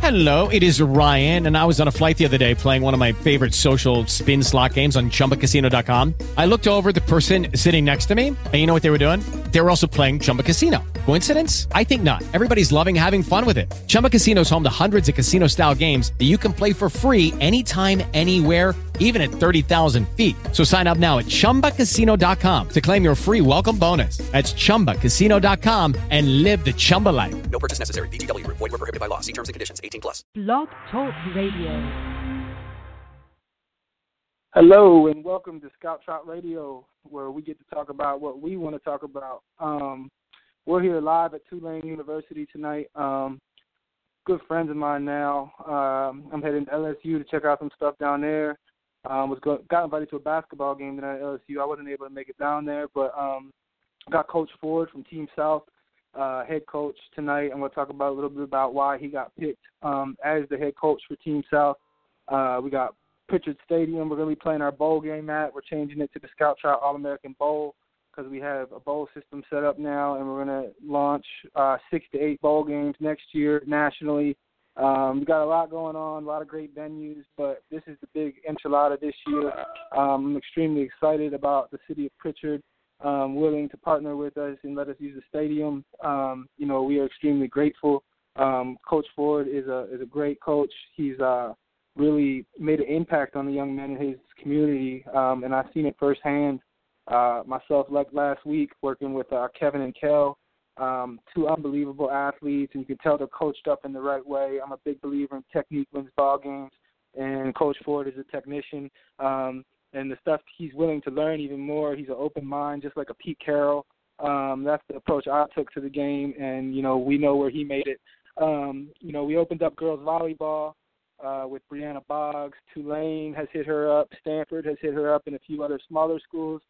Hello, it is Ryan, and I was on a flight the other day playing one of my favorite social spin slot games on ChumbaCasino.com. I looked over at the person sitting next to me, and you know what they were doing? They were also playing Chumba Casino. Coincidence? I think not. Everybody's loving having fun with it. Chumba Casino is home to hundreds of casino-style games that you can play for free anytime, anywhere, even at 30,000 feet. So sign up now at ChumbaCasino.com to claim your free welcome bonus. That's ChumbaCasino.com and live the Chumba life. No purchase necessary. VGW. Void where prohibited by law. See terms and conditions. 18+. Blog Talk Radio. Hello and welcome to Scout Trot Radio, where we get to talk about what we want to talk about. We're here live at Tulane University tonight. Good friends of mine now. I'm heading to LSU to check out some stuff down there. Got invited to a basketball game tonight at LSU. I wasn't able to make it down there, but got Coach Ford from Team South, head coach tonight. I'm going to talk about a little bit about why he got picked as the head coach for Team South. We got Pritchard Stadium we're going to be playing our bowl game at. We're changing it to the Scout Trout All-American Bowl because we have a bowl system set up now, and we're going to launch 6 to 8 bowl games next year nationally. We got a lot going on, a lot of great venues, but this is the big enchilada this year. I'm extremely excited about the city of Pritchard willing to partner with us and let us use the stadium. We are extremely grateful. Coach Ford is a great coach. He's really made an impact on the young men in his community, and I've seen it firsthand myself last week working with Kevin and Kel, two unbelievable athletes, and you can tell they're coached up in the right way. I'm a big believer in technique wins ball games, and Coach Ford is a technician, and the stuff he's willing to learn even more. He's an open mind, just like a Pete Carroll. That's the approach I took to the game, and, we know where he made it. We opened up girls volleyball with Brianna Boggs. Tulane has hit her up. Stanford has hit her up, and a few other smaller schools.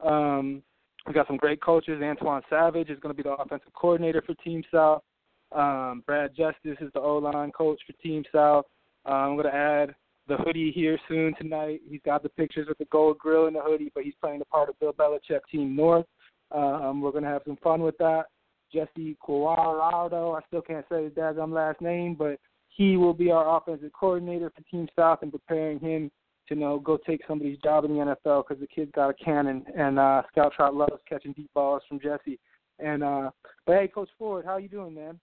We got some great coaches. Antoine Savage is going to be the offensive coordinator for Team South. Brad Justice is the O-line coach for Team South. I'm going to add the hoodie here soon tonight. He's got the pictures with the gold grill in the hoodie, but he's playing the part of Bill Belichick, Team North. We're going to have some fun with that. Jesse Cualardo, I still can't say his daggum last name, but he will be our offensive coordinator for Team South and preparing him to go take somebody's job in the NFL because the kid's got a cannon, and Scout Trout loves catching deep balls from Jesse. But hey, Coach Ford, how you doing, man?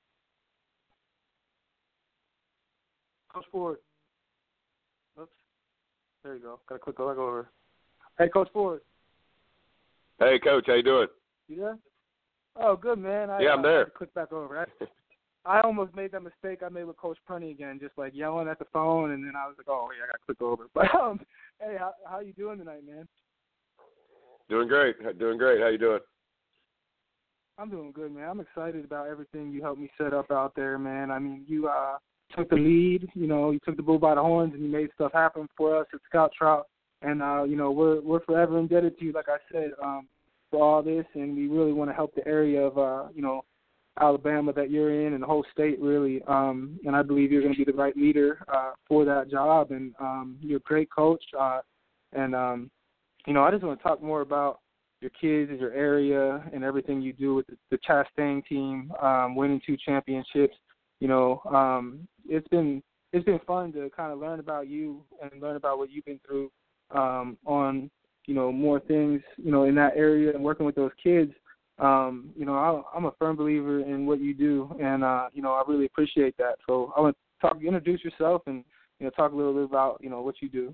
Coach Ford. Oops. There you go. Got to click over. Hey, Coach Ford. Hey, Coach, how you doing? You there? Oh, good, man. Yeah, I'm there. Click back over. I almost made that mistake I made with Coach Prunty again, just like yelling at the phone, and then I was like, oh, yeah, I got to click over. But, hey, how you doing tonight, man? Doing great. How you doing? I'm doing good, man. I'm excited about everything you helped me set up out there, man. I mean, you took the lead, you took the bull by the horns, and you made stuff happen for us at Scout Trout. And, we're forever indebted to you, like I said, for all this, and we really want to help the area of, Alabama that you're in and the whole state, really. And I believe you're going to be the right leader for that job. And you're a great coach. I just want to talk more about your kids and your area and everything you do with the Chastain team, winning 2 championships. It's been fun to kind of learn about you and learn about what you've been through on, more things, in that area and working with those kids. I'm a firm believer in what you do, and, I really appreciate that. So I want to introduce yourself and, talk a little bit about, what you do.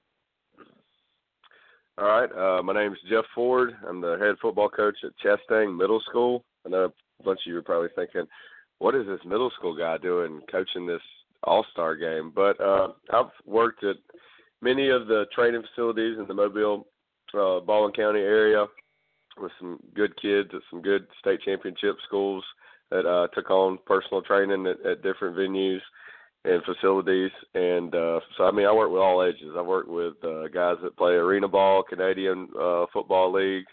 All right. My name is Jeff Ford. I'm the head football coach at Chastain Middle School. I know a bunch of you are probably thinking, what is this middle school guy doing coaching this all-star game? But I've worked at many of the training facilities in the Mobile, Baldwin County area with some good kids at some good state championship schools that took on personal training at different venues and facilities. And I work with all ages. I work with guys that play arena ball, Canadian Football League,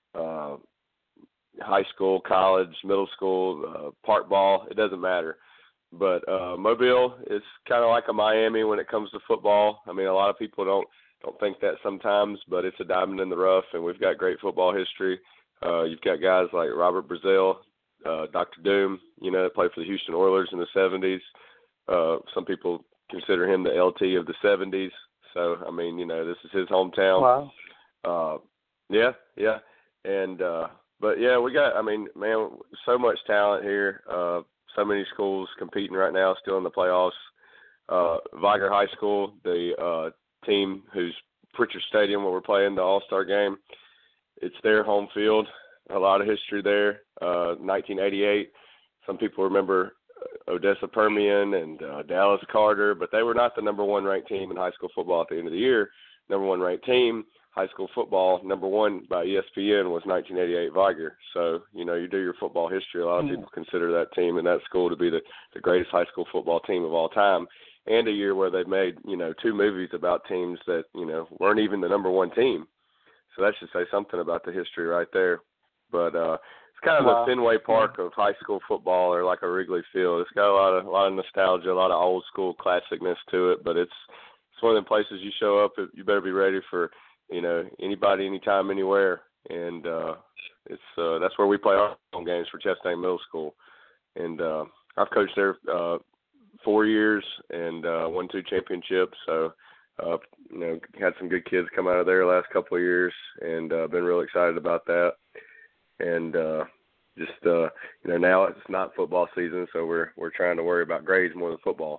high school, college, middle school, park ball. It doesn't matter. But Mobile is kind of like a Miami when it comes to football. I mean, a lot of people don't think that sometimes, but it's a diamond in the rough, and we've got great football history. You've got guys like Robert Brazile, Dr. Doom, that played for the Houston Oilers in the 70s. Some people consider him the LT of the 70s. So, I mean, this is his hometown. Wow. Yeah. And, but yeah, we got, man, so much talent here. So many schools competing right now, still in the playoffs. Viger High School, the team who's Pritchard Stadium where we're playing the All-Star game, it's their home field. A lot of history there. 1988, some people remember Odessa Permian and Dallas Carter, but they were not the number one ranked team in high school football at the end of the year. Number one ranked team, high school football, number one by ESPN was 1988 Viger. So, you do your football history. A lot of people consider that team and that school to be the greatest high school football team of all time. And a year where they made, 2 movies about teams that, weren't even the number one team. So that should say something about the history right there. But it's kind of the Fenway Park of high school football, or like a Wrigley Field. It's got a lot of nostalgia, a lot of old school classicness to it. But it's one of them places you show up, you better be ready for, anybody, anytime, anywhere. And that's where we play our home games for Chestang Middle School. And I've coached there 4 years and won 2 championships. So, had some good kids come out of there the last couple of years, and been real excited about that. And now it's not football season, so we're trying to worry about grades more than football.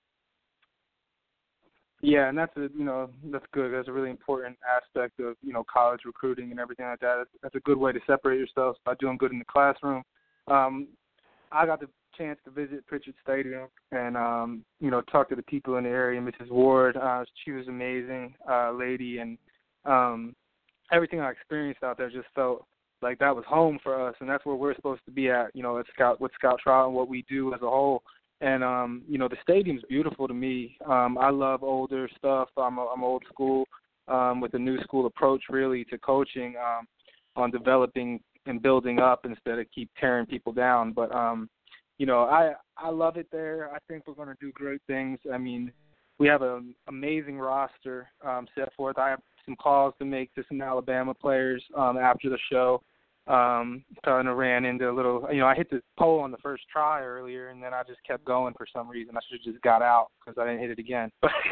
Yeah, and that's good. That's a really important aspect of college recruiting and everything like that. That's a good way to separate yourselves by doing good in the classroom. I got the chance to visit Pritchard Stadium and talk to the people in the area. Mrs. Ward, she was an amazing lady, and everything I experienced out there just felt like that was home for us, and that's where we're supposed to be at. At with Scout Trout and what we do as a whole. And the stadium's beautiful to me. I love older stuff. I'm old school with a new school approach really to coaching on developing and building up instead of keep tearing people down. But I love it there. I think we're going to do great things. I mean, we have an amazing roster set forth. I have some calls to make to some Alabama players after the show. Kind of ran into a little, I hit the pole on the first try earlier, and then I just kept going for some reason. I should have just got out because I didn't hit it again.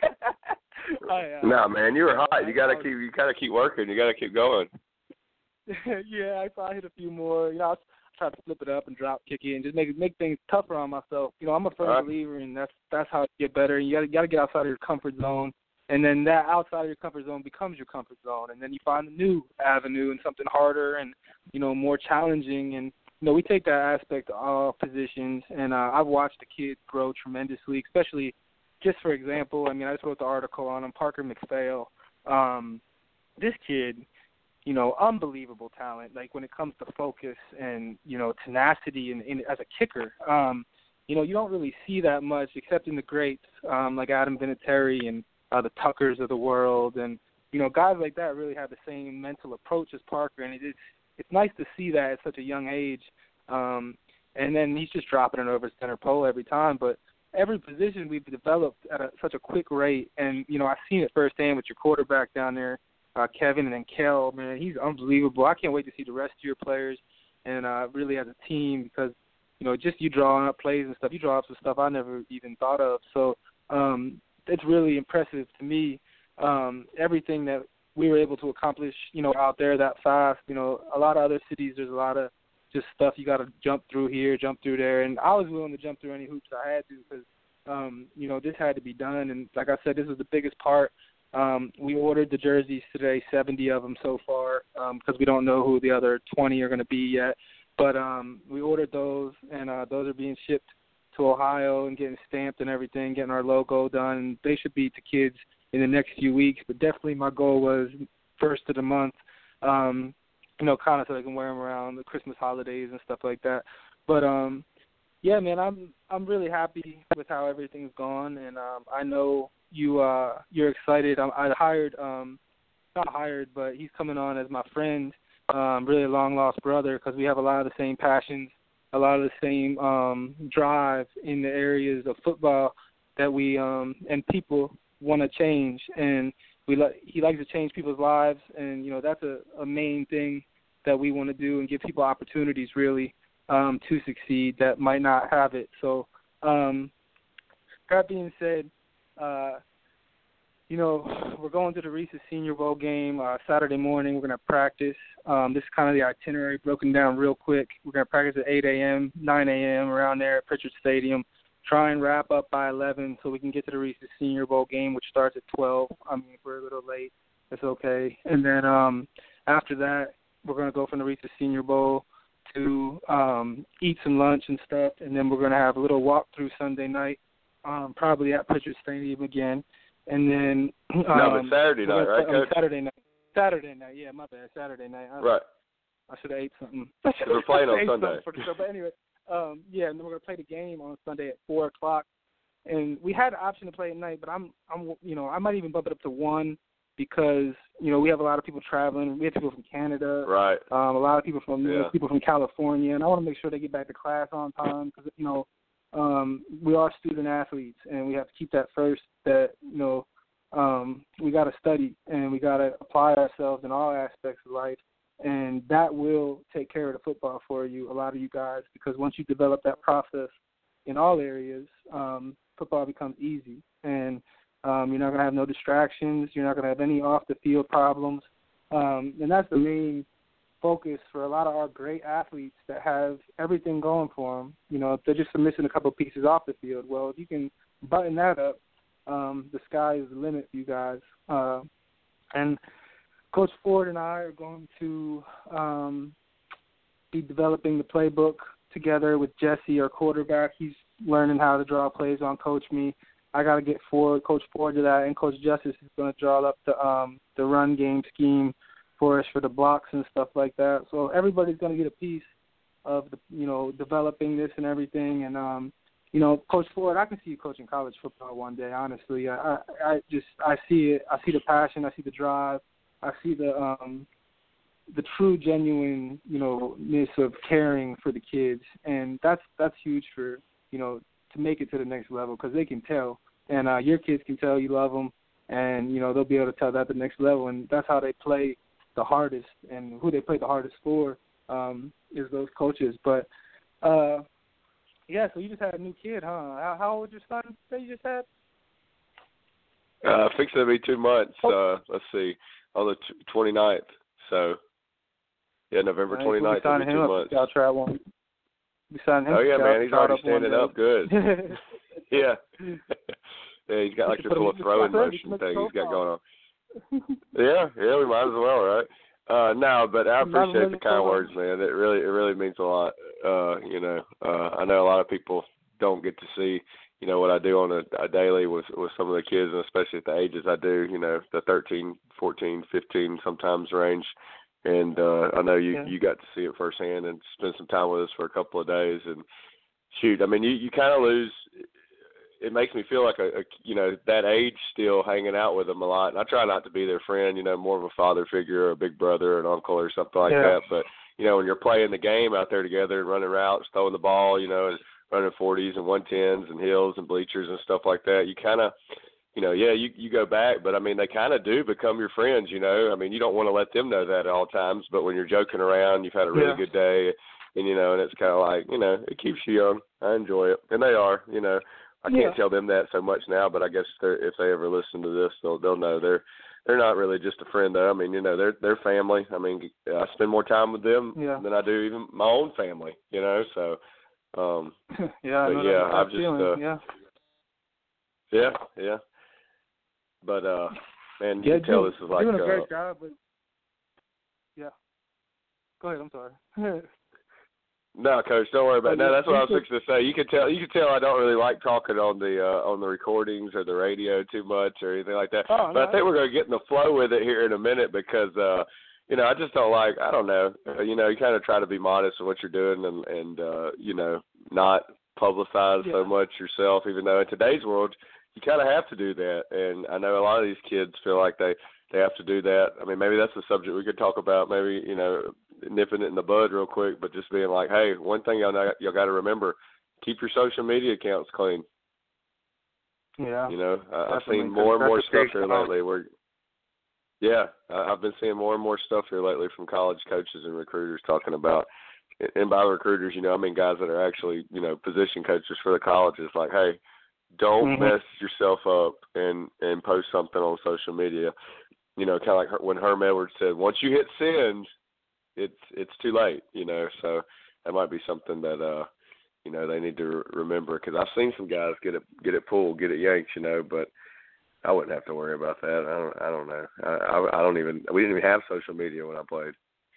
No, man, you were hot. You gotta keep working. You gotta keep going. Yeah, I hit a few more. I try to flip it up and drop kick it and just make things tougher on myself. I'm a firm believer, and that's how you get better. You gotta get outside of your comfort zone. And then that outside of your comfort zone becomes your comfort zone. And then you find a new avenue and something harder and, more challenging. And, we take that aspect to all positions. And I've watched the kid grow tremendously, especially just for example, I just wrote the article on him, Parker McPhail. This kid, unbelievable talent, like when it comes to focus and, tenacity and as a kicker. You don't really see that much except in the greats like Adam Vinatieri and the Tuckers of the world, and guys like that really have the same mental approach as Parker, and it's nice to see that at such a young age. And then he's just dropping it over center pole every time. But every position we've developed at such a quick rate, and I've seen it firsthand with your quarterback down there, Kevin, and then Kel. Man, he's unbelievable. I can't wait to see the rest of your players, and really as a team, because just you drawing up plays and stuff, you draw up some stuff I never even thought of. So. It's really impressive to me, everything that we were able to accomplish, out there that fast. A lot of other cities, there's a lot of just stuff you got to jump through here, jump through there. And I was willing to jump through any hoops I had to because, this had to be done. And like I said, this was the biggest part. We ordered the jerseys today, 70 of them so far, because we don't know who the other 20 are going to be yet. But we ordered those, and those are being shipped to Ohio and getting stamped and everything, getting our logo done. They should be to kids in the next few weeks, but definitely my goal was first of the month, kind of so they can wear them around the Christmas holidays and stuff like that. But, yeah, man, I'm really happy with how everything's gone, and I know you're excited. I hired, not hired, but he's coming on as my friend, really a long-lost brother, because we have a lot of the same passions, a lot of the same drive in the areas of football that we and people want to change, and he likes to change people's lives, and that's a main thing that we want to do and give people opportunities really to succeed that might not have it. So that being said, we're going to the Reese's Senior Bowl game Saturday morning. We're going to practice. This is kind of the itinerary broken down real quick. We're going to practice at 8 a.m., 9 a.m., around there at Pritchard Stadium. Try and wrap up by 11 so we can get to the Reese's Senior Bowl game, which starts at 12. I mean, if we're a little late, that's okay. And then after that, we're going to go from the Reese's Senior Bowl to eat some lunch and stuff, and then we're going to have a little walkthrough Sunday night, probably at Pritchard Stadium again. And then but Saturday night, right, Coach? Saturday night, yeah, my bad, Saturday night. Right. I should have ate something. We're playing on Sunday. For the show. But anyway, and then we're going to play the game on Sunday at 4 o'clock. And we had the option to play at night, but I might even bump it up to 1 because, we have a lot of people traveling. We have people from Canada. Right. A lot of people from California. And I want to make sure they get back to class on time because, we are student athletes, and we have to keep that first, that, we got to study and we got to apply ourselves in all aspects of life. And that will take care of the football for you, a lot of you guys, because once you develop that process in all areas, football becomes easy. And you're not going to have no distractions. You're not going to have any off-the-field problems. And that's the main focus for a lot of our great athletes that have everything going for them. They're just missing a couple pieces off the field. Well, if you can button that up, the sky is the limit for you guys. And Coach Ford and I are going to be developing the playbook together with Jesse, our quarterback. He's learning how to draw plays on Coach Me. I got to get Coach Ford to that, and Coach Justice is going to draw up the run game scheme for us for the blocks and stuff like that. So everybody's going to get a piece of developing this and everything. And Coach Ford, I can see you coaching college football one day. Honestly, I see it. I see the passion. I see the drive. I see the true genuineness of caring for the kids, and that's huge for to make it to the next level because they can tell, and your kids can tell you love them, and they'll be able to tell that at the next level, and that's how they play the hardest, and who they play the hardest for is those coaches. But yeah, so you just had a new kid, huh? How old is your son that you just had? Fixing to be 2 months. Let's see, on the 29th. So, yeah, November 29th. We'll be 2 months. Scout Trap one. We signed him. Oh yeah, man, he's already standing up good. Yeah. Yeah, he's got like this little throwing motion thing he's got going on. Yeah, we might as well, right? No, but I appreciate the kind words, man. It really means a lot. I know a lot of people don't get to see, what I do on a daily with some of the kids, and especially at the ages I do, the 13, 14, 15 sometimes range. And I know you got to see it firsthand and spend some time with us for a couple of days. And shoot, I mean, you kind of lose. It makes me feel like that age still hanging out with them a lot. And I try not to be their friend, more of a father figure or a big brother or an uncle or something like that. But, when you're playing the game out there together and running routes, throwing the ball, and running 40s and 110s and hills and bleachers and stuff like that, you kind of, you go back. But, I mean, they kind of do become your friends, I mean, you don't want to let them know that at all times. But when you're joking around, you've had a really good day, and, and it's kind of like, it keeps you young. I enjoy it. And they are, I can't tell them that so much now, but I guess if they ever listen to this, they'll know they're not really just a friend, though. I mean, they're family. I mean, I spend more time with them than I do even my own family. So I've just yeah. But man, you can tell this is like doing a great job. But go ahead. I'm sorry. No, Coach, don't worry about it. No, that's what I was fixing to say. You can tell I don't really like talking on the recordings or the radio too much or anything like that. Oh, but I think we're going to get in the flow with it here in a minute because I just don't like, I don't know, you kind of try to be modest in what you're doing and not publicize so much yourself, even though in today's world you kind of have to do that. And I know a lot of these kids feel like they have to do that. I mean, maybe that's a subject we could talk about, maybe, nipping it in the bud real quick, but just being like, hey, one thing y'all got to remember, keep your social media accounts clean. Yeah. I've seen more and more stuff here lately I've been seeing more and more stuff here lately from college coaches and recruiters talking about, and by recruiters, I mean guys that are actually, position coaches for the colleges, like, hey, don't mess yourself up and post something on social media. You know, kind of like when Herm Edwards said, once you hit send, it's too late, you know. So that might be something that, you know, they need to remember, because I've seen some guys get it pulled, get it yanked, you know, but I wouldn't have to worry about that. I don't know. We didn't even have social media when I played.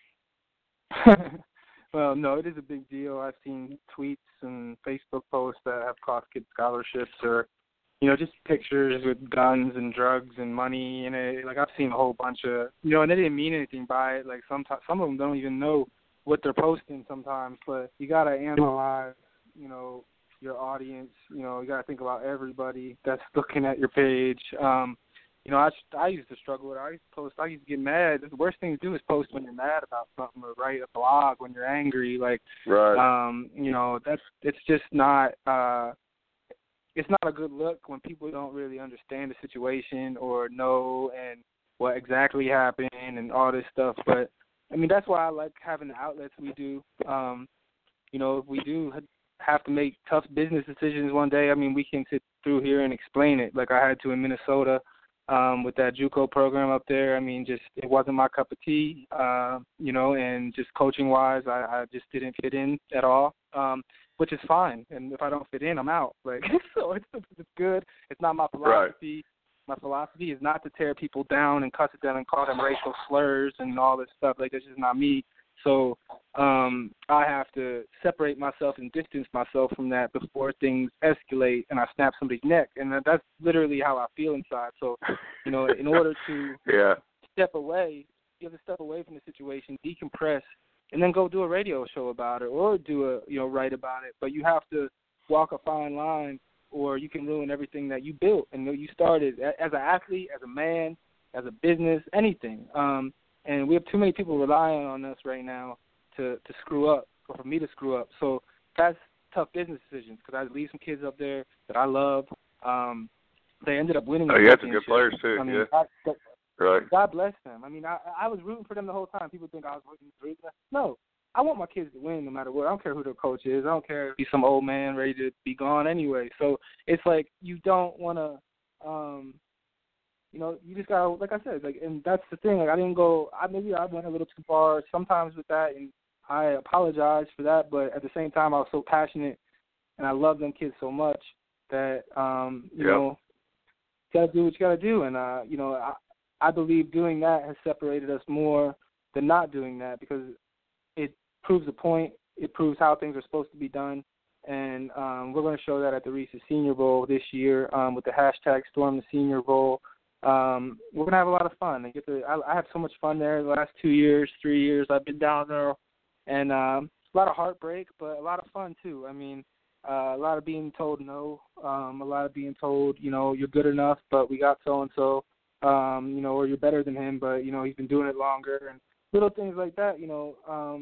Well, no, it is a big deal. I've seen tweets and Facebook posts that have cost kids scholarships, or, you know, just pictures with guns and drugs and money in it. Like, I've seen a whole bunch of, you know, and they didn't mean anything by it. Like, some of them don't even know what they're posting sometimes, but you got to analyze, you know, your audience. You know, you got to think about everybody that's looking at your page. You know, I used to struggle with it. I used to get mad. The worst thing to do is post when you're mad about something, or write a blog when you're angry. Like, right. You know, it's just not it's not a good look when people don't really understand the situation or know and what exactly happened and all this stuff. But I mean, that's why I like having the outlets we do. You know, if we do have to make tough business decisions one day, I mean, we can sit through here and explain it, like I had to in Minnesota with that JUCO program up there. I mean, just it wasn't my cup of tea, you know, and just coaching-wise, I just didn't fit in at all, which is fine. And if I don't fit in, I'm out. Like, so it's good. It's not my philosophy. Right. My philosophy is not to tear people down and cuss at them and call them racial slurs and all this stuff. Like, that's just not me. So I have to separate myself and distance myself from that before things escalate and I snap somebody's neck. And that's literally how I feel inside. So, you know, in order to step away, you have to step away from the situation, decompress, and then go do a radio show about it, or write about it. But you have to walk a fine line, or you can ruin everything that you built and you started as an athlete, as a man, as a business, anything. And we have too many people relying on us right now to screw up, or for me to screw up. So that's tough business decisions, because I leave some kids up there that I love. They ended up winning. Oh, you had some good players too. I mean, right. God bless them. I mean, I was rooting for them the whole time. People think I was rooting for them. No, I want my kids to win no matter what. I don't care who their coach is. I don't care if he's some old man ready to be gone anyway. So it's like you don't want to you know, you just gotta, like I said, like, and that's the thing. Like, maybe I went a little too far sometimes with that, and I apologize for that. But at the same time, I was so passionate, and I love them kids so much that you know, you gotta do what you gotta do. And you know, I believe doing that has separated us more than not doing that, because it proves a point. It proves how things are supposed to be done. And we're going to show that at the Reese's Senior Bowl this year with the hashtag Storm the Senior Bowl. We're going to have a lot of fun. I have so much fun there the last 2 years, 3 years I've been down there. And a lot of heartbreak, but a lot of fun, too. I mean, a lot of being told no, a lot of being told, you know, you're good enough, but we got so-and-so, you know, or you're better than him, but, you know, he's been doing it longer. And little things like that, you know.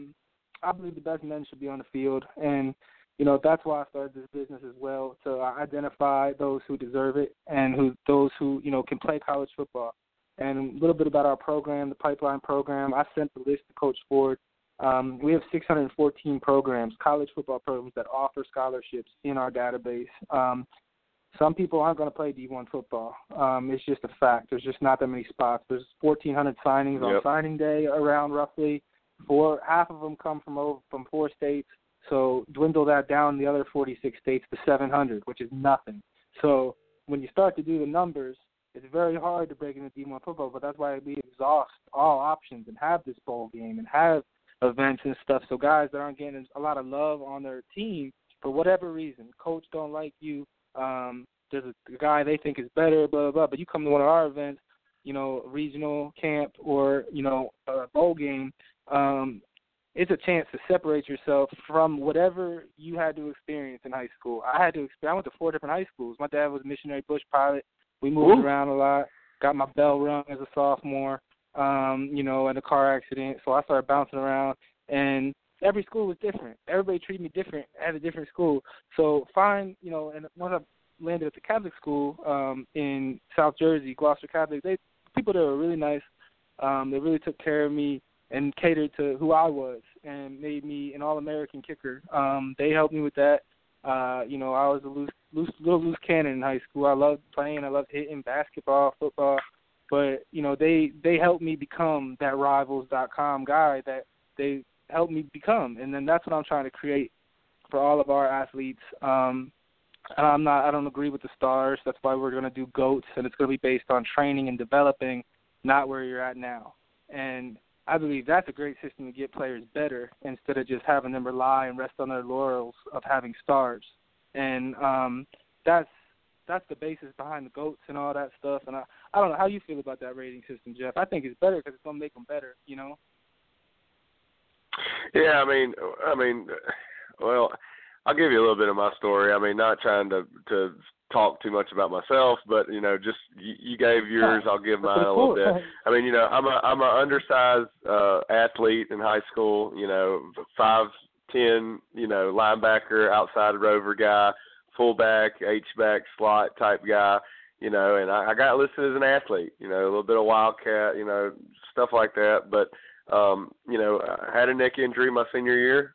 I believe the best men should be on the field. And, you know, that's why I started this business as well, to identify those who deserve it and those who, you know, can play college football. And a little bit about our program, the Pipeline program. I sent the list to Coach Ford. We have 614 programs, college football programs, that offer scholarships in our database. Some people aren't going to play D1 football. It's just a fact. There's just not that many spots. There's 1,400 signings on signing day around roughly. Half of them come from 4 states. So dwindle that down the other 46 states to 700, which is nothing. So when you start to do the numbers, it's very hard to break into D1 football, but that's why we exhaust all options and have this bowl game and have events and stuff. So guys that aren't getting a lot of love on their team for whatever reason, coach don't like you, there's a guy they think is better, blah, blah, blah, but you come to one of our events, you know, regional camp or, you know, a bowl game, it's a chance to separate yourself from whatever you had to experience in high school. I went to 4 different high schools. My dad was a missionary bush pilot. We moved around a lot, got my bell rung as a sophomore, you know, in a car accident. So I started bouncing around, and every school was different. Everybody treated me different at a different school. So you know, and once I landed at the Catholic school in South Jersey, Gloucester Catholic, people there were really nice. They really took care of me and catered to who I was and made me an All-American kicker. They helped me with that. I was a little loose cannon in high school. I loved playing. I loved hitting basketball, football. But, they helped me become that Rivals.com guy that they helped me become. And then that's what I'm trying to create for all of our athletes. And I don't agree with the stars. That's why we're going to do GOATs, and it's going to be based on training and developing, not where you're at now. And I believe that's a great system to get players better instead of just having them rely and rest on their laurels of having stars. And that's the basis behind the GOATs and all that stuff. And I don't know how you feel about that rating system, Jeff. I think it's better because it's going to make them better, Yeah, I mean, well, I'll give you a little bit of my story. I mean, not trying to talk too much about myself, but just you gave yours, I'll give mine a little bit. I mean, I'm an undersized athlete in high school. 5'10", linebacker, outside rover guy, fullback, H-back, slot type guy. And I got listed as an athlete. A little bit of wildcat, stuff like that. But I had a neck injury my senior year.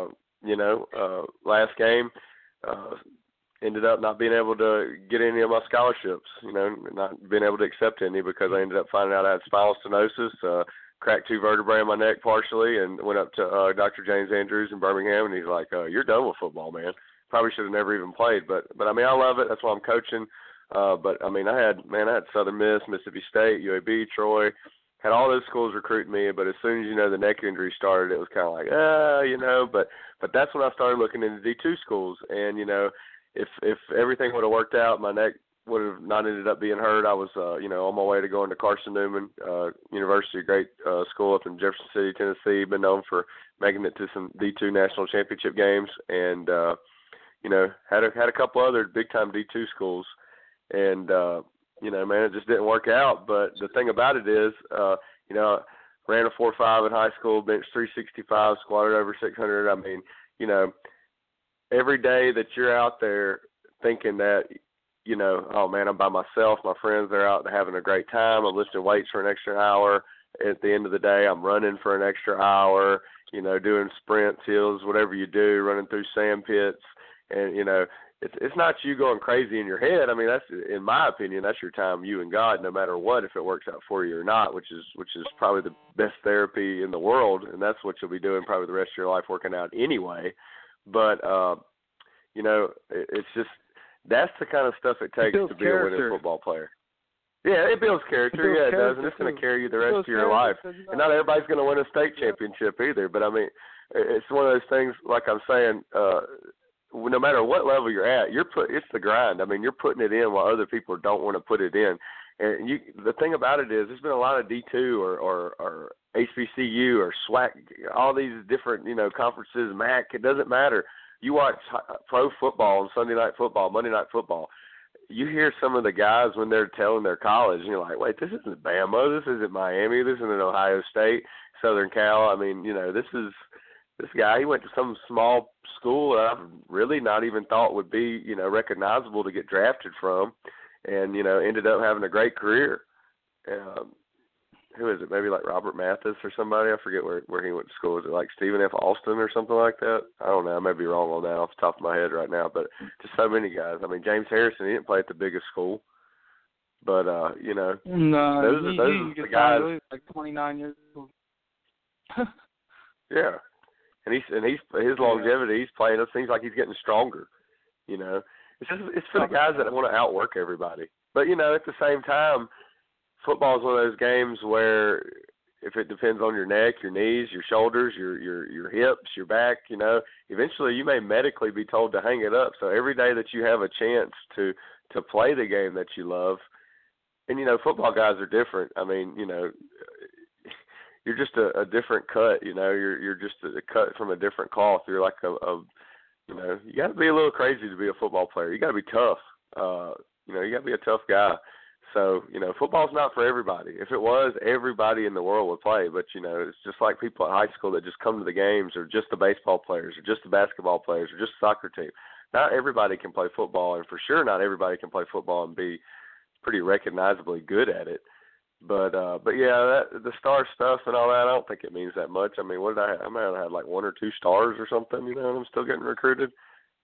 Last game, ended up not being able to get any of my scholarships, not being able to accept any because I ended up finding out I had spinal stenosis, cracked 2 vertebrae in my neck partially, and went up to Dr. James Andrews in Birmingham, and he's like, you're done with football, man. Probably should have never even played, but I mean, I love it. That's why I'm coaching. But I mean, I had Southern Miss, Mississippi State, UAB, Troy, had all those schools recruiting me, but as soon as, the neck injury started, it was kind of like, but that's when I started looking into D2 schools. And, if everything would have worked out, my neck would have not ended up being hurt. I was, on my way to going to Carson Newman University, a great school up in Jefferson City, Tennessee, been known for making it to some D2 national championship games. And, had a couple other big-time D2 schools. And, man, it just didn't work out. But the thing about it is, ran a 4.5 in high school, benched 365, squatted over 600. I mean, every day that you're out there thinking that, oh, man, I'm by myself. My friends are out having a great time. I'm lifting weights for an extra hour. At the end of the day, I'm running for an extra hour, doing sprints, hills, whatever you do, running through sand pits. And, it's not you going crazy in your head. I mean, that's, in my opinion, that's your time, you and God, no matter what, if it works out for you or not, which is probably the best therapy in the world, and that's what you'll be doing probably the rest of your life, working out anyway. But, it's just, that's the kind of stuff it takes to be a winning football player. Yeah, it builds character. It does, and it's going to carry you the rest of your life. And not everybody's going to win a state championship either, but, I mean, it's one of those things, like I'm saying, no matter what level you're at, it's the grind. I mean, you're putting it in while other people don't want to put it in. And the thing about it is, there's been a lot of D2 or HBCU or SWAC, all these different, conferences, MAC. It doesn't matter. You watch pro football and Sunday night football, Monday night football. You hear some of the guys when they're telling their college, and you're like, wait, this isn't Bama, this isn't Miami, this isn't Ohio State, Southern Cal. I mean, this guy, he went to some small school that I've really not even thought would be, recognizable to get drafted from, and, ended up having a great career. Who is it? Maybe like Robert Mathis or somebody? I forget where he went to school. Is it like Stephen F. Austin or something like that? I don't know. I may be wrong on that off the top of my head right now, but just so many guys. I mean, James Harrison, he didn't play at the biggest school, but, no, those are the guys. Like 29 years old. Yeah. And his longevity, he's playing. It seems like he's getting stronger. It's for the guys that want to outwork everybody. But at the same time, football is one of those games where if it depends on your neck, your knees, your shoulders, your hips, your back, eventually you may medically be told to hang it up. So every day that you have a chance to play the game that you love, and football guys are different. I mean, you're just a different cut, you're just a cut from a different cloth. You're like you got to be a little crazy to be a football player. You got to be tough. You got to be a tough guy. So, football's not for everybody. If it was, everybody in the world would play. But, it's just like people at high school that just come to the games, or just the baseball players, or just the basketball players, or just the soccer team. Not everybody can play football, and for sure not everybody can play football and be pretty recognizably good at it. But yeah, the star stuff and all that, I don't think it means that much. I mean, what did I have? I might have had like 1 or 2 stars or something, and I'm still getting recruited.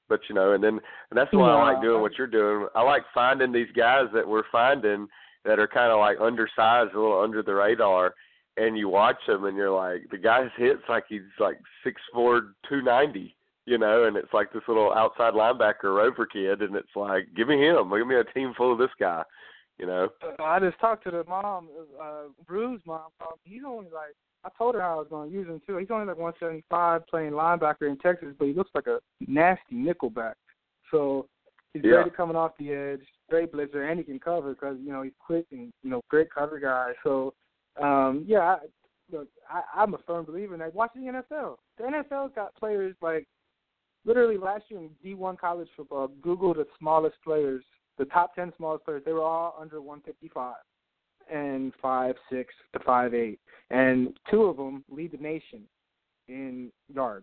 But, and that's why I like doing what you're doing. I like finding these guys that we're finding that are kind of like undersized, a little under the radar, and you watch them and you're like, the guy hits like he's like 6'4", 290, and it's like this little outside linebacker rover kid, and it's like, give me him. Give me a team full of this guy, I just talked to the mom, Bruce's mom. He's only like, I told her how I was going to use him too. He's only like 175 playing linebacker in Texas, but he looks like a nasty nickelback. So he's great at coming off the edge, great blitzer, and he can cover because, he's quick and, great cover guy. So, I'm a firm believer in that. Watch the NFL. The NFL's got players like literally last year in D1 college football, Google the smallest players, the top 10 smallest players. They were all under 155 and 5'6" to 5'8", and 2 of them lead the nation in yards.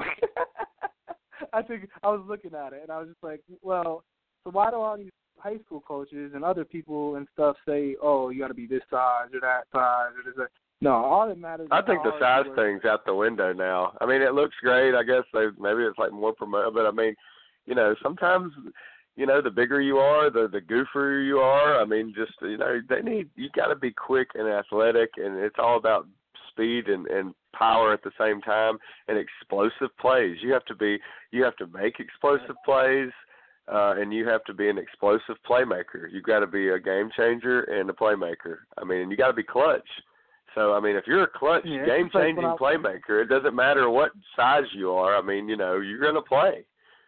I think I was looking at it, and I was just like, well, so why do all these high school coaches and other people and stuff say, oh, you got to be this size or that size or this? No, all that matters. I think the size thing's out the window now. I mean, it looks great. I guess maybe it's like more promoted, but I mean, sometimes, the bigger you are, the goofier you are. I mean, just you got to be quick and athletic, and it's all about speed and power at the same time and explosive plays. You have to make explosive plays. And you have to be an explosive playmaker. You've got to be a game changer and a playmaker. I mean, you got to be clutch. So, I mean, if you're a clutch, game-changing playmaker, it doesn't matter what size you are. I mean, you're going to play.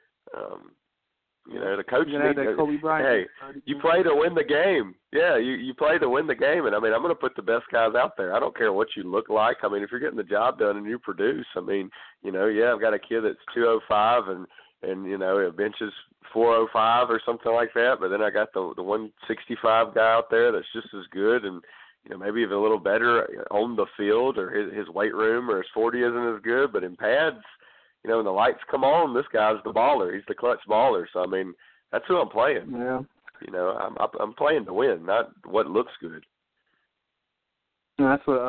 The coach hey, you play to win the game. Yeah, you play to win the game. And, I mean, I'm going to put the best guys out there. I don't care what you look like. I mean, if you're getting the job done and you produce, I mean, I've got a kid that's 205 and it benches 405 or something like that, but then I got the 165 guy out there that's just as good and, maybe even a little better on the field, or his weight room or his 40 isn't as good, but in pads, when the lights come on, this guy's the baller. He's the clutch baller. So, I mean, that's who I'm playing. Yeah. I'm playing to win, not what looks good. And that's what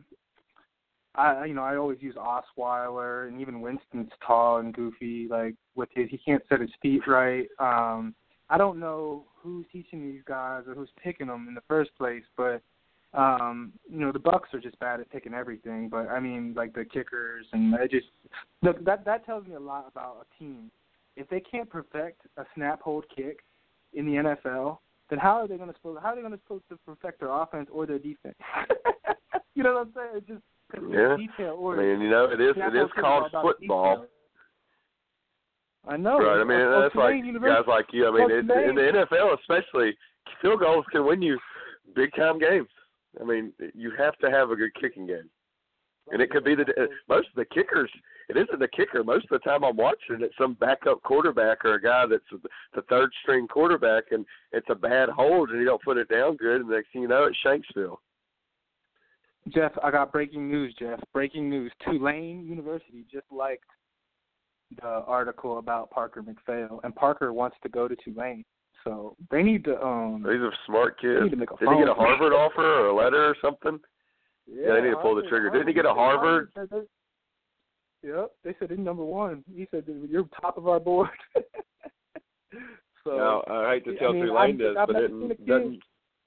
I always use Osweiler, and even Winston's tall and goofy. Like he can't set his feet right. I don't know who's teaching these guys or who's picking them in the first place, but the Bucks are just bad at picking everything. But I mean, like the kickers, and that tells me a lot about a team. If they can't perfect a snap hold kick in the NFL, then how are they going to perfect their offense or their defense? You know what I'm saying? It's just detail order. I mean, it is called football. Detail. I know. Right. I mean, that's like guys like you. I mean, in the NFL especially, field goals can win you big-time games. I mean, you have to have a good kicking game. And it could be most of the kickers, it isn't the kicker. Most of the time I'm watching it's some backup quarterback or a guy that's the third-string quarterback, and it's a bad hold, and you don't put it down good, and the next thing you know, it's Shanksville. Jeff, I got breaking news, Breaking news. Tulane University just liked the article about Parker McPhail, and Parker wants to go to Tulane. So they need to he's a smart kid. Did he get a Harvard offer or a letter or something? Yeah, they need to pull the trigger. Didn't he get a Harvard? Yep. They said he's number one. He said, you're top of our board. So now, I hate to tell Tulane this, but it doesn't.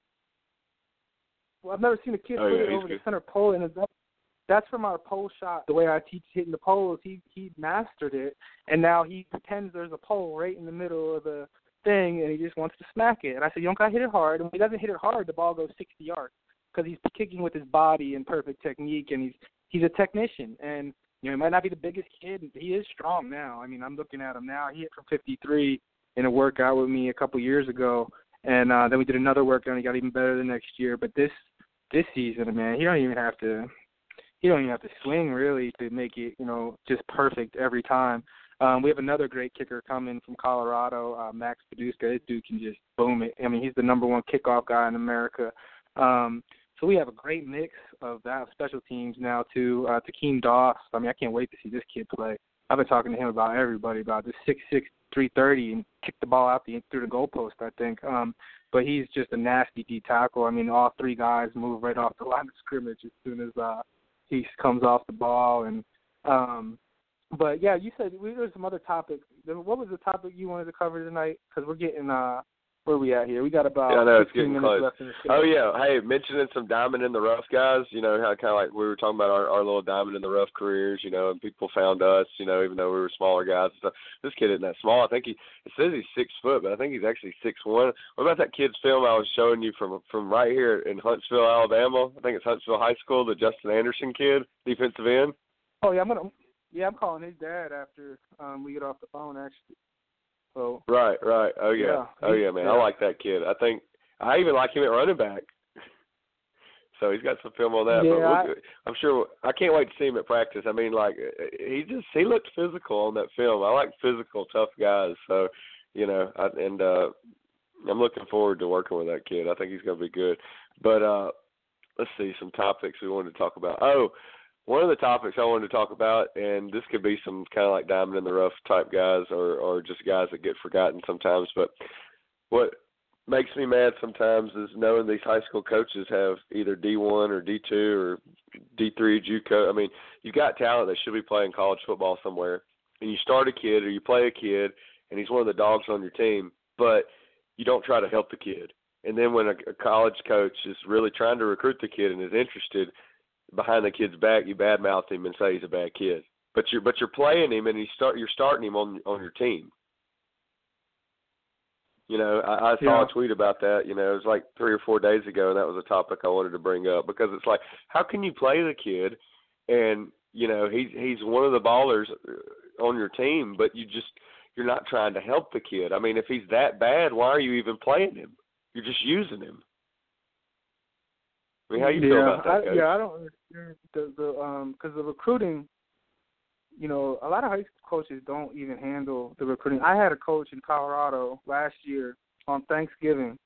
Well, I've never seen a kid put it over the center pole, and that's from our pole shot. The way I teach hitting the poles, he mastered it, and now he pretends there's a pole right in the middle of the thing, and he just wants to smack it. And I said, you don't got to hit it hard. And when he doesn't hit it hard, the ball goes 60 yards because he's kicking with his body and perfect technique, and he's a technician. And, he might not be the biggest kid, but he is strong now. I mean, I'm looking at him now. He hit from 53 in a workout with me a couple years ago, and then we did another workout, and he got even better the next year. But this season, man, he don't even have to swing really to make it, just perfect every time. We have another great kicker coming from Colorado, Max Paduska. This dude can just boom it. I mean, he's the number one kickoff guy in America. So we have a great mix of that special teams now too. Takeem Doss. I mean, I can't wait to see this kid play. I've been talking to him about everybody about this 6'6", 330 and kick the ball out through the goalpost, I think. But he's just a nasty D tackle. I mean, all three guys move right off the line of scrimmage as soon as he comes off the ball, and But yeah, you said there's some other topics. What was the topic you wanted to cover tonight? Because we're getting where we at here? We got about I know, 15 minutes close. left in the show. Oh yeah, hey, mentioning some diamond in the rough guys. You know how kind of like we were talking about our little diamond in the rough careers. You know, and people found us. You know, even though we were smaller guys. So this kid isn't that small. I think it says he's 6 foot, but I think he's actually 6'1". What about that kid's film I was showing you from right here in Huntsville, Alabama? I think it's Huntsville High School. The Justin Anderson kid, defensive end. Oh yeah, I'm calling his dad after we get off the phone actually. So Right. Oh yeah, man. Yeah. I like that kid. I think I even like him at running back. So he's got some film on that. Yeah, but I'm sure I can't wait to see him at practice. I mean, like he looked physical on that film. I like physical, tough guys. So, you know, I'm looking forward to working with that kid. I think he's going to be good. But let's see some topics we wanted to talk about. Oh, one of the topics I wanted to talk about, and this could be some kind of like diamond in the rough type guys or just guys that get forgotten sometimes, but what makes me mad sometimes is knowing these high school coaches have either D1 or D2 or D3 JUCO. I mean, you got talent that should be playing college football somewhere, and you start a kid or you play a kid, and he's one of the dogs on your team, but you don't try to help the kid. And then when a college coach is really trying to recruit the kid and is interested, behind the kid's back, you badmouth him and say he's a bad kid. But you're playing him and you're starting him on your team. You know, I saw a tweet about that. You know, it was like 3 or 4 days ago, and that was a topic I wanted to bring up because it's like, how can you play the kid, and you know he's one of the ballers on your team, but you're not trying to help the kid. I mean, if he's that bad, why are you even playing him? You're just using him. I mean, how you feel about that, Coach? I don't understand because the recruiting, you know, a lot of high school coaches don't even handle the recruiting. I had a coach in Colorado last year on Thanksgiving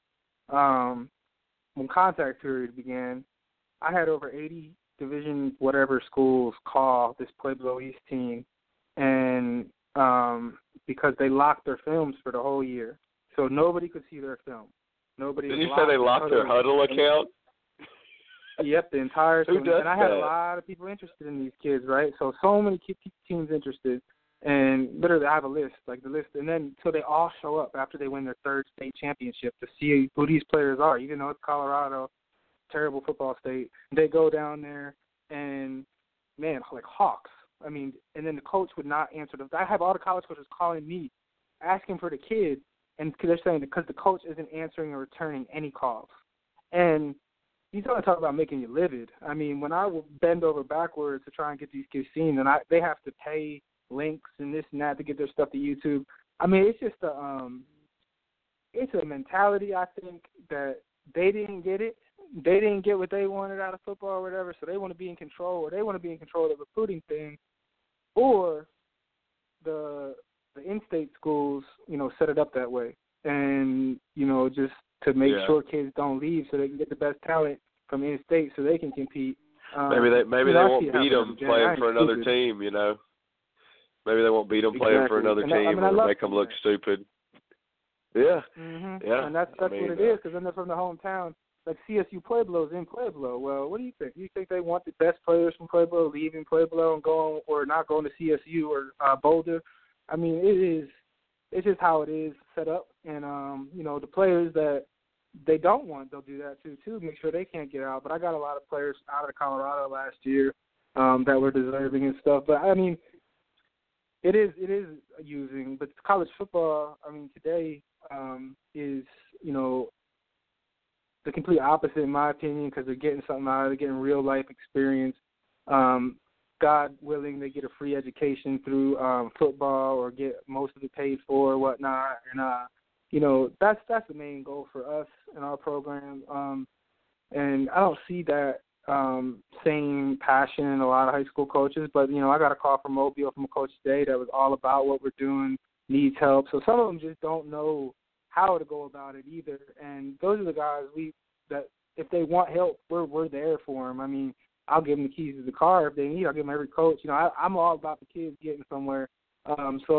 when contact period began. I had over 80 Division whatever schools call this Pueblo East team, and because they locked their films for the whole year, so nobody could see their film. Nobody. Did you say they locked their Huddle account? Yep, the entire team. And I had that? a lot of people interested in these kids, right? So many teams interested. And literally I have a list, like the list. And then so they all show up after they win their third state championship to see who these players are, even though it's Colorado, terrible football state. They go down there and, man, like hawks. I mean, and then the coach would not answer them. I have all the college coaches calling me, asking for the kid, and they're saying because the coach isn't answering or returning any calls. And he's going to talk about making you livid. I mean, when I will bend over backwards to try and get these kids seen, and they have to pay links and this and that to get their stuff to YouTube. I mean, it's just it's a mentality, I think, that they didn't get it. They didn't get what they wanted out of football or whatever, so they want to be in control, or they want to be in control of the recruiting thing, or the in-state schools, you know, set it up that way. And, you know, just to make sure kids don't leave so they can get the best talent from in-state so they can compete. Maybe they won't beat them playing for another team, you know. Maybe they won't beat them playing for another team or make them look stupid. Yeah. Mm-hmm. Yeah. And that's what it is, because then they're from the hometown. Like CSU Pueblo's in Pueblo. Well, what do you think? Do you think they want the best players from Pueblo leaving Pueblo and going or not going to CSU or Boulder? I mean, it's just how it is set up. And, you know, the players that they don't want, they'll do that too, make sure they can't get out. But I got a lot of players out of Colorado last year that were deserving and stuff. But, I mean, it is using. But college football, I mean, today is, you know, the complete opposite in my opinion, because they're getting something out of it, they're getting real life experience. God willing, they get a free education through football or get most of it paid for or whatnot. And, you know, that's the main goal for us in our program. And I don't see that same passion in a lot of high school coaches. But, you know, I got a call from Mobile from a coach today that was all about what we're doing, needs help. So some of them just don't know how to go about it either. And those are the guys that if they want help, we're there for them. I mean, I'll give them the keys to the car if they need. I'll give them every coach. You know, I'm all about the kids getting somewhere. That's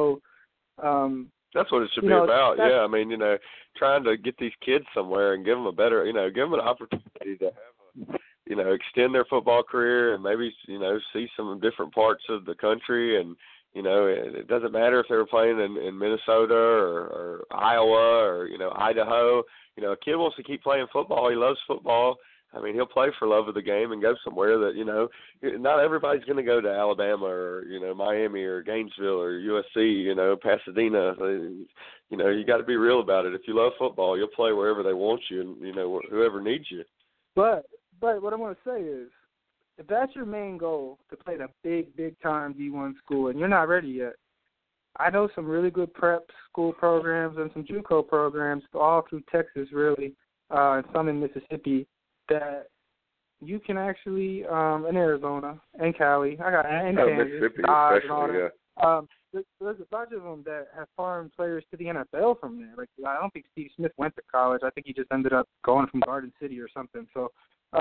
what it should be about. Yeah, I mean, you know, trying to get these kids somewhere and give them a better, you know, give them an opportunity to have, you know, extend their football career and maybe, you know, see some different parts of the country and, You know, it doesn't matter if they were playing in Minnesota or Iowa or, you know, Idaho. You know, a kid wants to keep playing football. He loves football. I mean, he'll play for love of the game and go somewhere that, you know, not everybody's going to go to Alabama or, you know, Miami or Gainesville or USC, you know, Pasadena. You know, you got to be real about it. If you love football, you'll play wherever they want you and, you know, whoever needs you. But what I want to say is, if that's your main goal, to play the big-time D1 school, and you're not ready yet, I know some really good prep school programs and some JUCO programs all through Texas, really, and some in Mississippi, that you can actually, in Arizona and Cali, and Kansas, Dodge, and all that. Yeah. There's a bunch of them that have farmed players to the NFL from there. Like, I don't think Steve Smith went to college. I think he just ended up going from Garden City or something. So,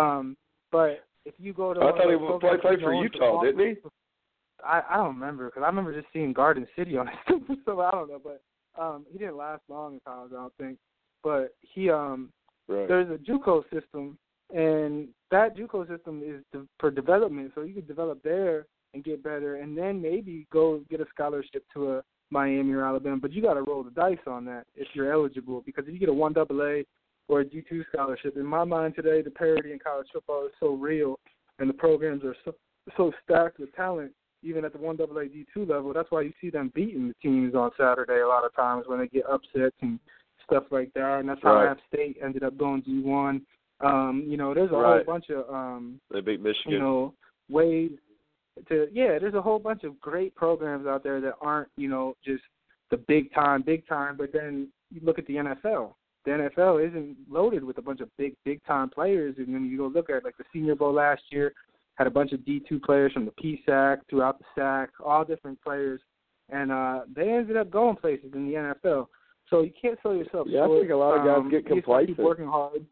but if you go to, I thought he played for Utah, didn't he? I don't remember, because I remember just seeing Garden City on his so I don't know. But he didn't last long in college, I don't think. But he right. There's a JUCO system, and that JUCO system is for development. So you could develop there and get better, and then maybe go get a scholarship to a Miami or Alabama. But you got to roll the dice on that if you're eligible, because if you get a 1AA or a D2 scholarship, in my mind today, the parity in college football is so real, and the programs are so stacked with talent, even at the 1AA D2 level. That's why you see them beating the teams on Saturday a lot of times when they get upsets and stuff like that. And that's how right. App State ended up going D1. You know, there's a right. whole bunch of they beat Michigan. You know, ways to there's a whole bunch of great programs out there that aren't, you know, just the big time. But then you look at the NFL. The NFL isn't loaded with a bunch of big time players. And then you go look at, like, the Senior Bowl last year, had a bunch of D2 players from the PSAC throughout the SAC, all different players, and they ended up going places in the NFL. So you can't sell yourself short. I think a lot of guys get complacent. Keep working hard.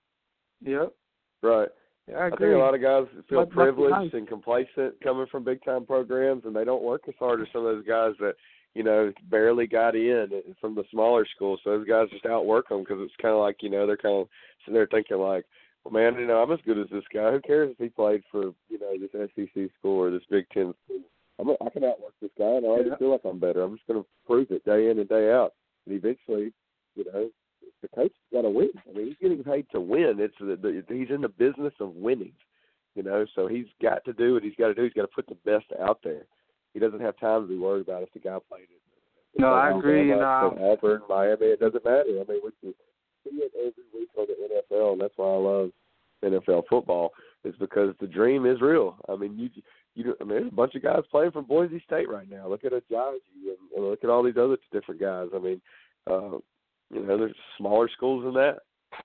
Yep. Right. Yeah, I think a lot of guys feel privileged and complacent coming from big-time programs, and they don't work as hard as some of those guys that, you know, barely got in from the smaller schools. So those guys just outwork them, because it's kind of like, you know, they're kind of sitting there thinking like, well, man, you know, I'm as good as this guy. Who cares if he played for, you know, this SEC school or this Big Ten school? I can outwork this guy, and I already feel like I'm better. I'm just going to prove it day in and day out. And eventually, you know, the coach has got to win. I mean, he's getting paid to win. He's in the business of winning, you know. So he's got to do what he's got to do. He's got to put the best out there. He doesn't have time to be worried about if the guy played it. No, I agree. Auburn, Miami, it doesn't matter. I mean, we can see it every week on the NFL, and that's why I love NFL football. Is because the dream is real. I mean, there's a bunch of guys playing from Boise State right now. Look at Ajayi and look at all these other different guys. I mean, you know, there's smaller schools than that.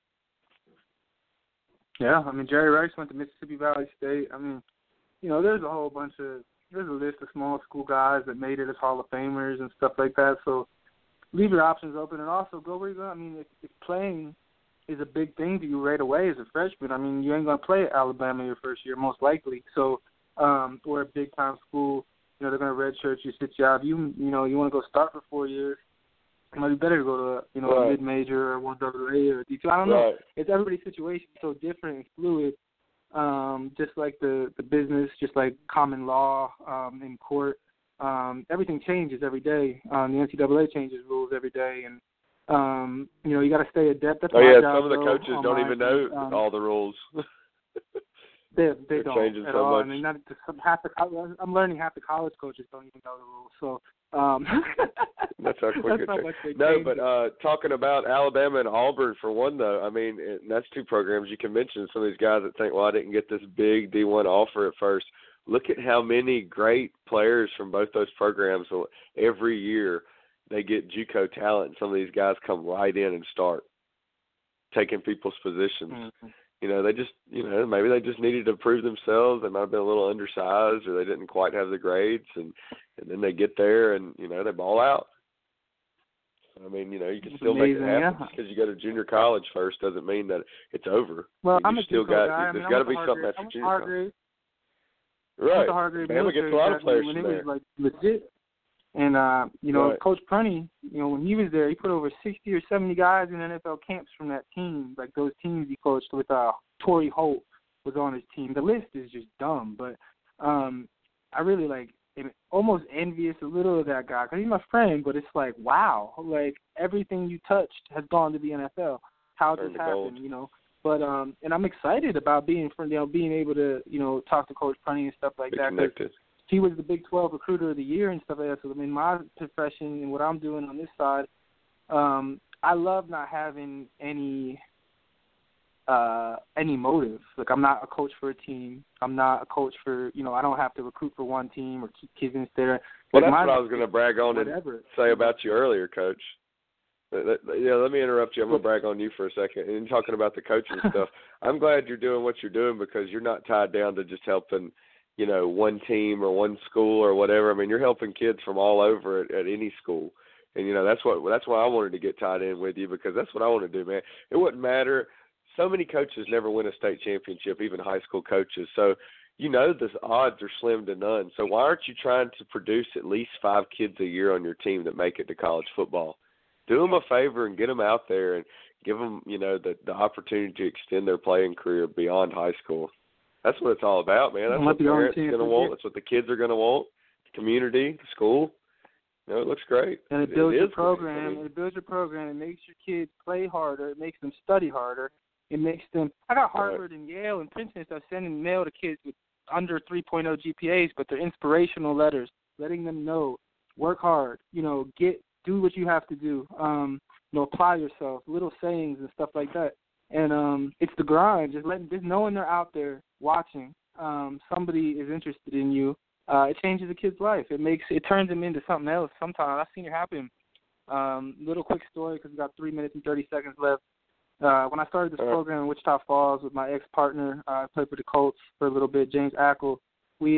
Yeah, I mean, Jerry Rice went to Mississippi Valley State. I mean, you know, there's a list of small school guys that made it as Hall of Famers and stuff like that. So leave your options open, and also go where you're going. I mean, if playing is a big thing to you right away as a freshman, I mean, you ain't going to play at Alabama your first year, most likely. So, or a big-time school, you know, they're going to redshirt you, sit you out. You know, you want to go start for 4 years, it might be better to go to, you know, a mid-major or 1AA or D2. I don't know. It's everybody's situation is so different and fluid, just like the business, just like common law in court. Everything changes every day. The NCAA changes rules every day, and you know, you got to stay adept. That's some of the coaches don't even know all the rules. They don't changing at so all. much. I mean, I'm learning half the college coaches don't even know the rules. So that's how quick it changes. No, change. But talking about Alabama and Auburn for one, though, I mean, that's two programs you can mention. Some of these guys that think, well, I didn't get this big D1 offer at first. Look at how many great players from both those programs every year they get JUCO talent, and some of these guys come right in and start taking people's positions. Mm-hmm. You know, they just, you know, maybe they just needed to prove themselves. They might have been a little undersized, or they didn't quite have the grades, and then they get there and, you know, they ball out. I mean, you know, you can still make it happen. Just because you go to junior college first doesn't mean that it's over. Well, I'm a JUCO guy. There's got to be something after junior college. Right. Bama gets a lot of players from there. It was like legit. And, you know, Coach Prunty, you know, when he was there, he put over 60 or 70 guys in NFL camps from that team. Like those teams he coached with Torrey Holt was on his team. The list is just dumb. But I really like almost envious a little of that guy because he's my friend, but it's like, wow, like everything you touched has gone to the NFL. How did this happen, you know? But and I'm excited about being able to, you know, talk to Coach Prunty and stuff like that. Connected. He was the Big 12 Recruiter of the Year and stuff like that. So I mean, my profession and what I'm doing on this side, I love not having any motive. Like, I'm not a coach for a team. I'm not a coach for, you know, I don't have to recruit for one team or keep kids in there. Well, like, that's what I was going to brag on and say about you earlier, Coach. Yeah, let me interrupt you. I'm going to brag on you for a second. And talking about the coaching stuff, I'm glad you're doing what you're doing because you're not tied down to just helping, you know, one team or one school or whatever. I mean, you're helping kids from all over at any school. And, you know, that's why I wanted to get tied in with you because that's what I want to do, man. It wouldn't matter. So many coaches never win a state championship, even high school coaches. So, you know, the odds are slim to none. So why aren't you trying to produce at least 5 kids a year on your team that make it to college football? Do them a favor and get them out there and give them, you know, the opportunity to extend their playing career beyond high school. That's what it's all about, man. That's what the parents are going to want. That's what the kids are going to want. The community, the school. You know, it looks great. And it builds your program. I mean, it builds your program. It makes your kids play harder. It makes them study harder. It makes them – I got Harvard and Yale and Princeton and stuff sending mail to kids with under 3.0 GPAs, but they're inspirational letters, letting them know, work hard, you know, do what you have to do, you know, apply yourself, little sayings and stuff like that. And it's the grind, just knowing they're out there watching, somebody is interested in you. It changes a kid's life. It turns them into something else sometimes. I've seen it happen. Little quick story because we got 3 minutes and 30 seconds left. When I started this program in Wichita Falls with my ex-partner, I played for the Colts for a little bit, James Ackle. We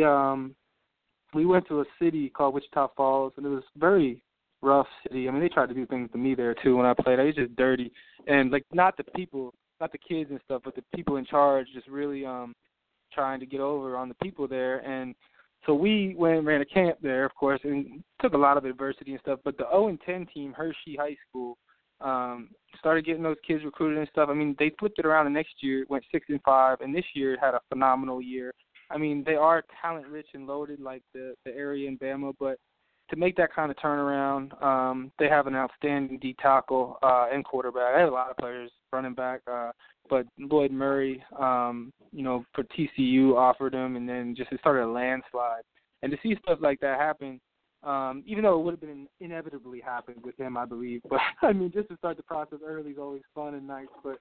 went to a city called Wichita Falls, and it was very rough city. I mean, they tried to do things to me there, too, when I played. It was just dirty. And, like, not the people, not the kids and stuff, but the people in charge just really trying to get over on the people there. And so we went and ran a camp there, of course, and took a lot of adversity and stuff. But the 0-10 team, Hershey High School, started getting those kids recruited and stuff. I mean, they flipped it around the next year, went 6-5, and this year had a phenomenal year. I mean, they are talent-rich and loaded like the area in Bama, but to make that kind of turnaround, they have an outstanding D tackle and quarterback. They have a lot of players, running back, but Lloyd Murray, you know, for TCU offered him, and then just it started a landslide. And to see stuff like that happen, even though it would have been inevitably happened with him, I believe. But, I mean, just to start the process early is always fun and nice. But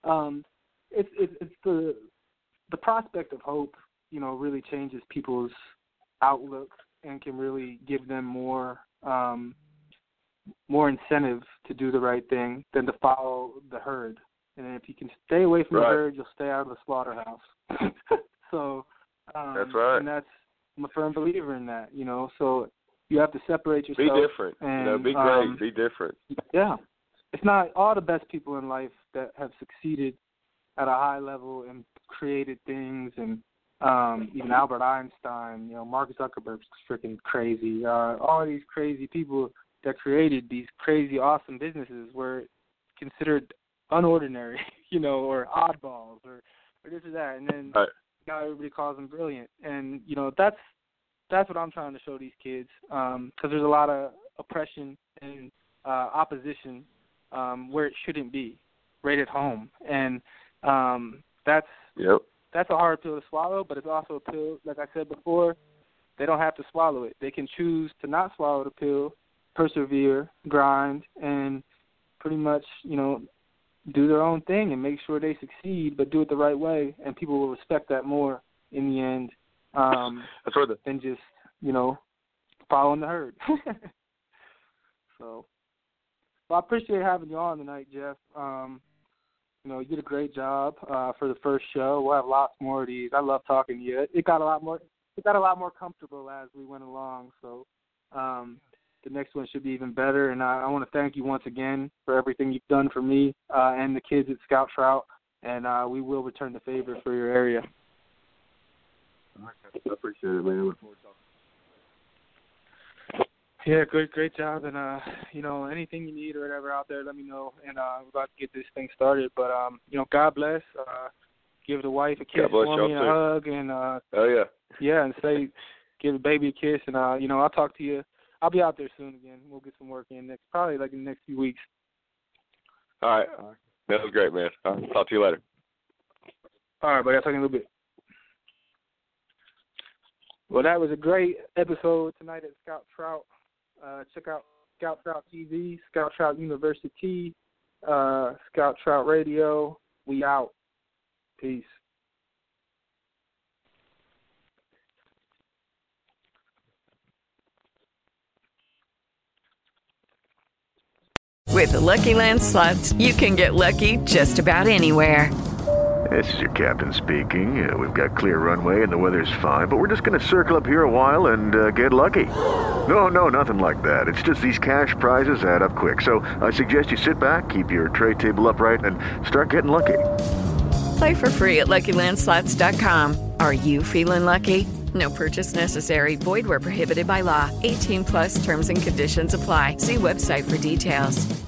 it's the prospect of hope, you know, really changes people's outlook and can really give them more incentive to do the right thing than to follow the herd. And if you can stay away from the herd, you'll stay out of the slaughterhouse. So that's right. And I'm a firm believer in that, you know. So you have to separate yourself. Be different. And, you know, be great. Be different. Yeah. It's not all the best people in life that have succeeded at a high level and created things, and even Albert Einstein, you know, Mark Zuckerberg's freaking crazy. All these crazy people that created these crazy, awesome businesses were considered unordinary, you know, or oddballs, or this or that, and then now everybody calls them brilliant. And you know, that's what I'm trying to show these kids, because there's a lot of oppression and opposition where it shouldn't be, right at home, and that's a hard pill to swallow, but it's also a pill, like I said before, they don't have to swallow it. They can choose to not swallow the pill, persevere, grind, and pretty much, you know, do their own thing and make sure they succeed, but do it the right way, and people will respect that more in the end than just, you know, following the herd. So, well, I appreciate having you on tonight, Jeff. You know, you did a great job for the first show. We'll have lots more of these. I love talking to you. It got a lot more comfortable as we went along. So the next one should be even better. And I want to thank you once again for everything you've done for me and the kids at Scout Trout. And we will return the favor for your area. I appreciate it, man. I look forward to talking. Yeah, great job, and you know, anything you need or whatever out there, let me know, and we're about to get this thing started. But you know, God bless. Give the wife a kiss for me and a hug, and and say, give the baby a kiss, and I'll talk to you. I'll be out there soon again. We'll get some work in probably like in the next few weeks. All right. That was great, man. I'll talk to you later. All right, buddy. I'll talk to you in a little bit. Well, that was a great episode tonight at Scout Trout. Check out Scout Trout TV, Scout Trout University, Scout Trout Radio. We out. Peace. With the Lucky Land Slots, you can get lucky just about anywhere. This is your captain speaking. We've got clear runway and the weather's fine, but we're just going to circle up here a while and get lucky. No, nothing like that. It's just these cash prizes add up quick. So I suggest you sit back, keep your tray table upright, and start getting lucky. Play for free at LuckyLandSlots.com. Are you feeling lucky? No purchase necessary. Void where prohibited by law. 18+ terms and conditions apply. See website for details.